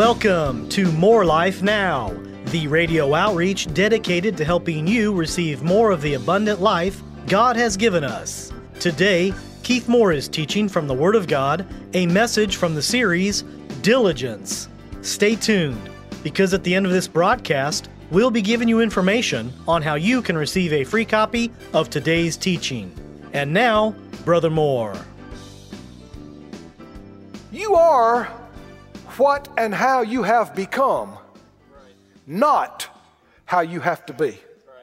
Welcome to More Life Now, the radio outreach dedicated to helping you receive more of the abundant life God has given us. Today, Keith Moore is teaching from the Word of God, a message from the series, Diligence. Stay tuned, because at the end of this broadcast, we'll be giving you information on how you can receive a free copy of today's teaching. And now, Brother Moore. You are what and how you have become, not how you have to be.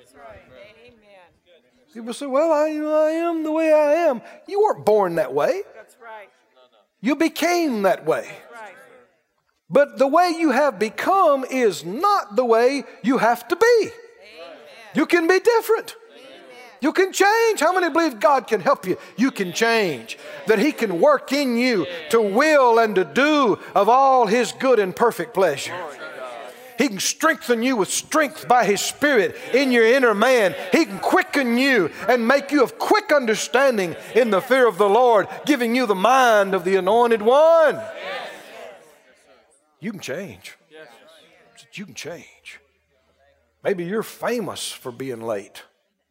People say, well, I am the way I am. You weren't born that way. That's right. You became that way. But the way you have become is not the way you have to be. Amen. You can be different. Amen. You can change. How many believe God can help you? You can change. That He can work in you to will and to do of all His good and perfect pleasure. He can strengthen you with strength by His Spirit in your inner man. He can quicken you and make you of quick understanding in the fear of the Lord, giving you the mind of the Anointed One. You can change. You can change. Maybe you're famous for being late.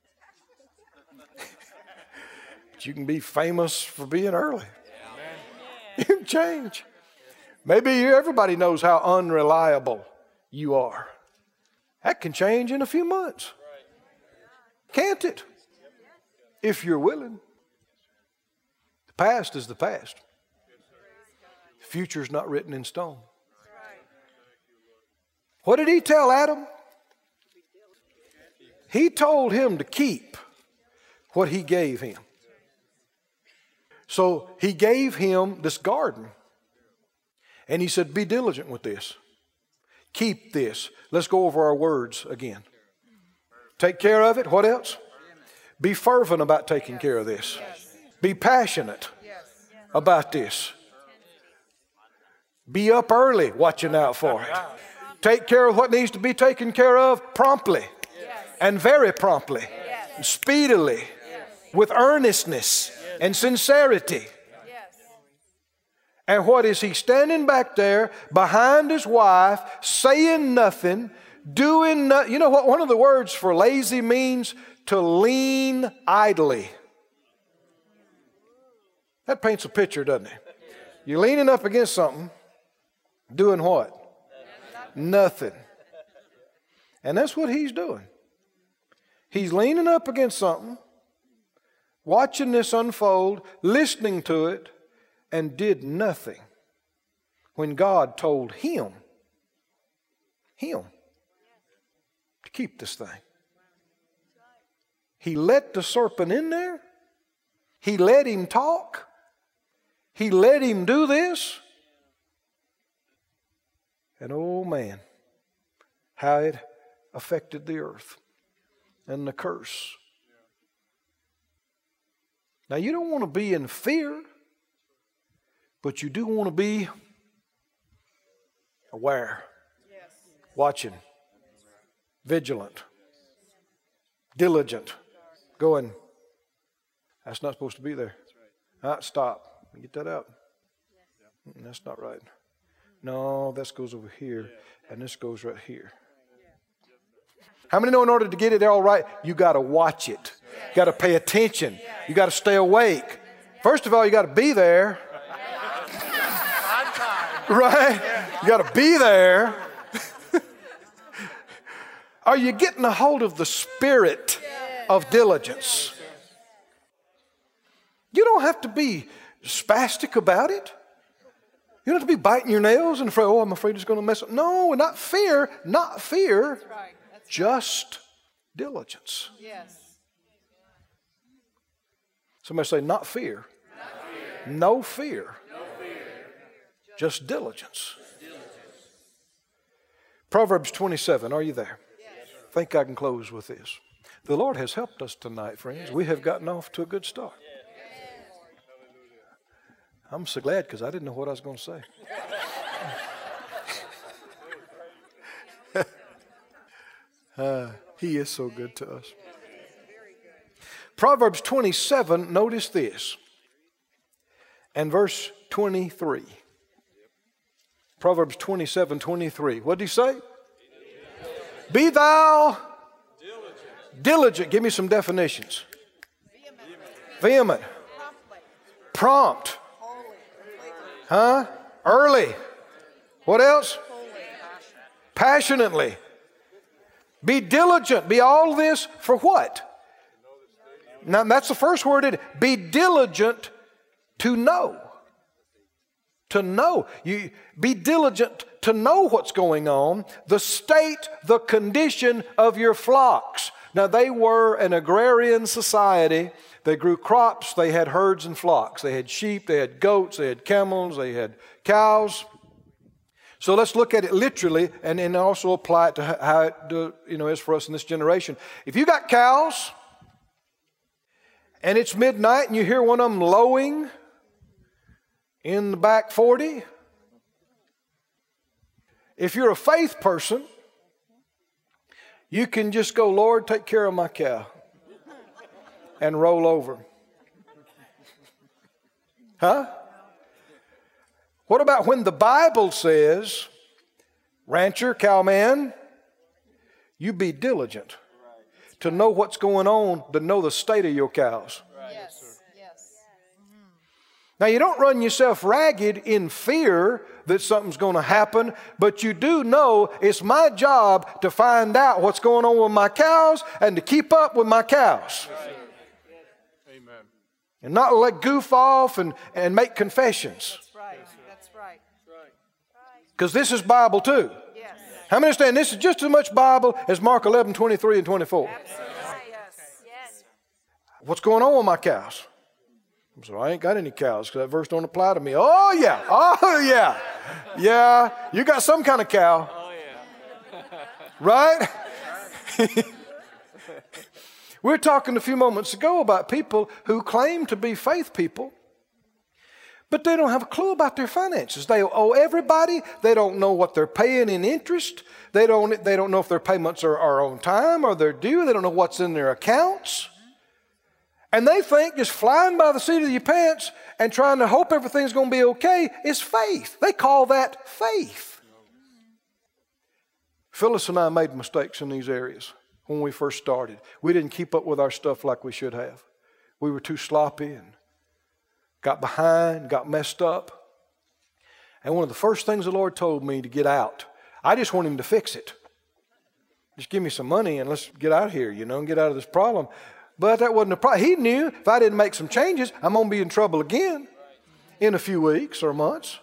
But you can be famous for being early. You can change. Maybe everybody knows how unreliable you are. That can change in a few months. Can't it? If you're willing. The past is the past. The future is not written in stone. What did He tell Adam? He told him to keep what He gave him. So He gave him this garden. And He said, be diligent with this. Keep this. Let's go over our words again. Take care of it. What else? Be fervent about taking care of this. Be passionate about this. Be up early watching out for it. Take care of what needs to be taken care of promptly and very promptly, speedily, with earnestness and sincerity. And what is he standing back there behind his wife, saying nothing, doing nothing? You know what one of the words for lazy means? To lean idly. That paints a picture, doesn't it? You're leaning up against something, doing what? Nothing. And that's what he's doing. He's leaning up against something, watching this unfold, listening to it, and did nothing when God told him to keep this thing. He let the serpent in there. He let him talk. He let him do this. And oh man, how it affected the earth and the curse. Now you don't want to be in fear, but you do want to be aware, watching, vigilant, diligent, going, that's not supposed to be there. Stop. Get that out. That's not right. No, this goes over here, and this goes right here. How many know in order to get it all right, you got to watch it. You got to pay attention. You got to stay awake. First of all, you got to be there. Right? You got to be there. Are you getting a hold of the spirit of diligence? You don't have to be spastic about it. You don't have to be biting your nails and afraid, I'm afraid it's going to mess up. No, not fear. Just diligence. Somebody say, not fear. No fear. Just diligence. Proverbs 27, are you there? I think I can close with this. The Lord has helped us tonight, friends. We have gotten off to a good start. I'm so glad because I didn't know what I was going to say. He is so good to us. Proverbs 27, notice this. And verse 23. Proverbs 27:23. What did he say? Be thou diligent. Give me some definitions. Vehement. Prompt. Huh? Early. What else? Passionately. Be diligent. Be all this for what? Now that's the first word. Be diligent to know. To know. You be diligent to know what's going on, the state, the condition of your flocks. Now they were an agrarian society. They grew crops, they had herds and flocks. They had sheep, they had goats, they had camels, they had cows. So let's look at it literally and then also apply it to how it is for us in this generation. If you got cows and it's midnight and you hear one of them lowing in the back 40, if you're a faith person, you can just go, Lord, take care of my cow, and roll over. Huh? What about when the Bible says, rancher, cowman, you be diligent to know what's going on, to know the state of your cows. Yes. Yes. Now, you don't run yourself ragged in fear that something's going to happen, but you do know it's my job to find out what's going on with my cows and to keep up with my cows. Right. Amen. And not let goof off and make confessions. That's right. That's right. Because this is Bible too. Yes. How many understand this is just as much Bible as Mark 11:23 and 24? Absolutely. Yes. What's going on with my cows? So I ain't got any cows because that verse don't apply to me. Oh yeah. Oh yeah. Yeah. You got some kind of cow. Oh yeah. Right? We were talking a few moments ago about people who claim to be faith people, but they don't have a clue about their finances. They owe everybody. They don't know what they're paying in interest. They don't know if their payments are on time or they're due. They don't know what's in their accounts. And they think just flying by the seat of your pants and trying to hope everything's going to be okay is faith. They call that faith. Phyllis and I made mistakes in these areas when we first started. We didn't keep up with our stuff like we should have. We were too sloppy and got behind, got messed up. And one of the first things the Lord told me to get out, I just want Him to fix it. Just give me some money and let's get out of here, and get out of this problem. But that wasn't a problem. He knew if I didn't make some changes, I'm going to be in trouble again in a few weeks or months.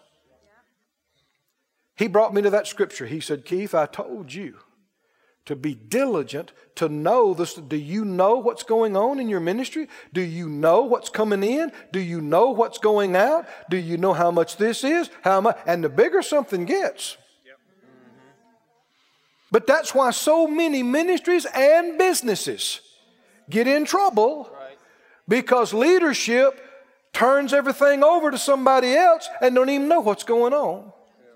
He brought me to that scripture. He said, Keith, I told you to be diligent to know this. Do you know what's going on in your ministry? Do you know what's coming in? Do you know what's going out? Do you know how much this is? How much? And the bigger something gets. But that's why so many ministries and businesses get in trouble, because leadership turns everything over to somebody else and don't even know what's going on.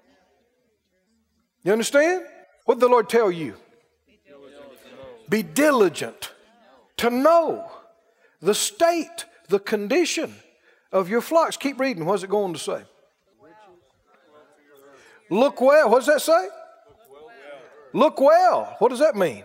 You understand? What did the Lord tell you? Be diligent to know the state, the condition of your flocks. Keep reading. What's it going to say? Look well. What does that say? Look well. What does that mean?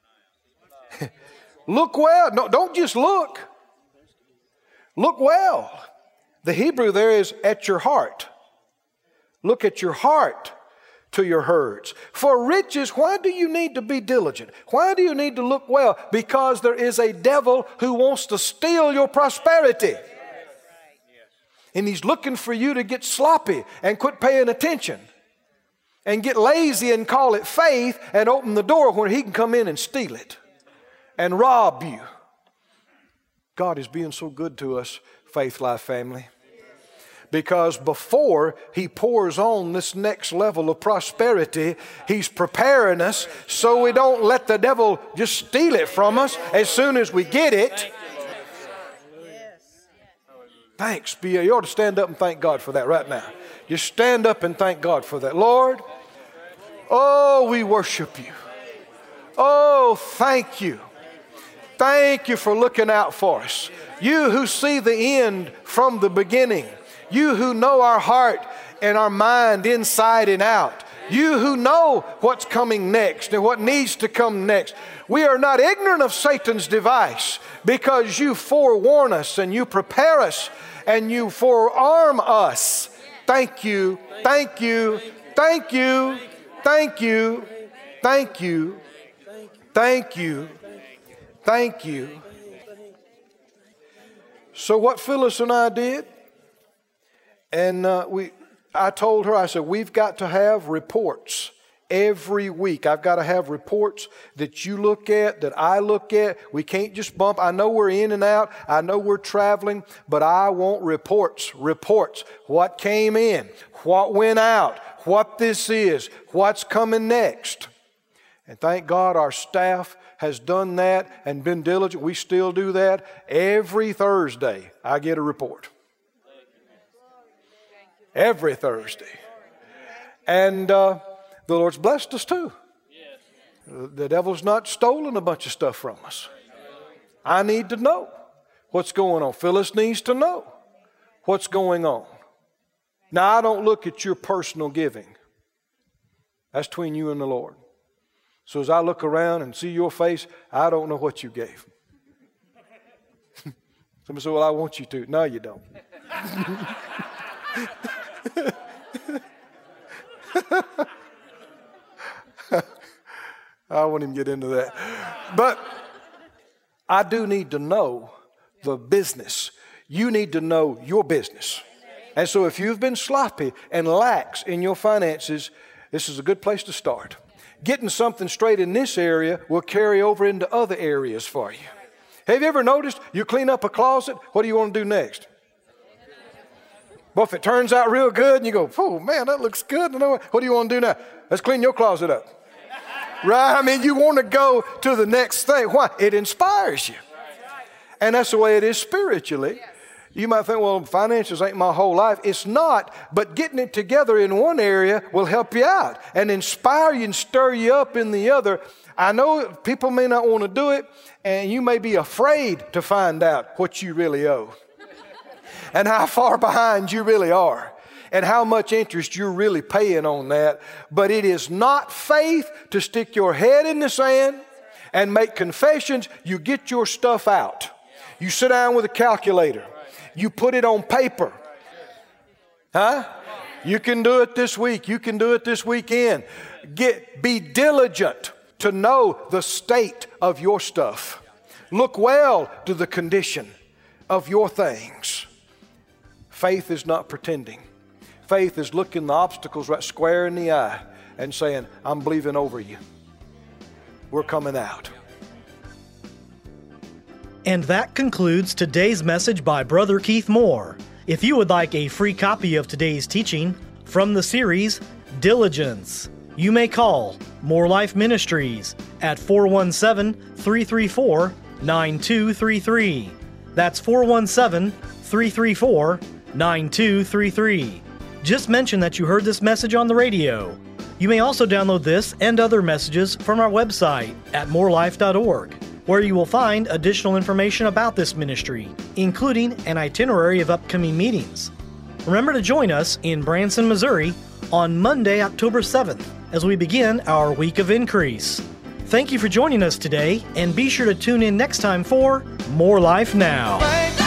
Look well. No, don't just look. Look well. The Hebrew there is at your heart. Look at your heart to your herds. For riches, why do you need to be diligent? Why do you need to look well? Because there is a devil who wants to steal your prosperity. And he's looking for you to get sloppy and quit paying attention and get lazy and call it faith and open the door where he can come in and steal it and rob you. God is being so good to us, Faith Life family. Because before He pours on this next level of prosperity, He's preparing us so we don't let the devil just steal it from us as soon as we get it. Thanks. You ought to stand up and thank God for that right now. Just stand up and thank God for that. Lord, oh, we worship You. Oh, thank You. Thank You for looking out for us. You who see the end from the beginning. You who know our heart and our mind inside and out. You who know what's coming next and what needs to come next. We are not ignorant of Satan's device because you forewarn us and you prepare us and you forearm us. Thank you, thank you, thank you, thank you, thank you, thank you, thank you. So what Phyllis and I did, and I told her, I said, we've got to have reports every week. I've got to have reports that you look at, that I look at. We can't just bump. I know we're in and out. I know we're traveling, but I want reports. Reports. What came in, what went out, what this is, what's coming next. And thank God our staff has done that and been diligent. We still do that. Every Thursday, I get a report. Every Thursday. And the Lord's blessed us too. The devil's not stolen a bunch of stuff from us. I need to know what's going on. Phyllis needs to know what's going on. Now, I don't look at your personal giving. That's between you and the Lord. So as I look around and see your face, I don't know what you gave. Somebody said, well, I want you to. No, you don't. I won't even get into that. But I do need to know the business. You need to know your business. And so if you've been sloppy and lax in your finances, this is a good place to start. Getting something straight in this area will carry over into other areas for you. Have you ever noticed you clean up a closet? What do you want to do next? Well, if it turns out real good and you go, oh man, that looks good. What do you want to do now? Let's clean your closet up. Right? I mean, you want to go to the next thing. Why? It inspires you. And that's the way it is spiritually. You might think, well, finances ain't my whole life. It's not, but getting it together in one area will help you out and inspire you and stir you up in the other. I know people may not want to do it, and you may be afraid to find out what you really owe and how far behind you really are and how much interest you're really paying on that. But it is not faith to stick your head in the sand and make confessions. You get your stuff out. You sit down with a calculator. You put it on paper. Huh? You can do it this week. You can do it this weekend. Be diligent to know the state of your stuff. Look well to the condition of your things. Faith is not pretending. Faith is looking the obstacles right square in the eye and saying, I'm believing over you. We're coming out. And that concludes today's message by Brother Keith Moore. If you would like a free copy of today's teaching from the series Diligence, you may call More Life Ministries at 417-334-9233. That's 417-334-9233. Just mention that you heard this message on the radio. You may also download this and other messages from our website at morelife.org, where you will find additional information about this ministry, including an itinerary of upcoming meetings. Remember to join us in Branson, Missouri on Monday, October 7th, as we begin our Week of Increase. Thank you for joining us today, and be sure to tune in next time for More Life Now.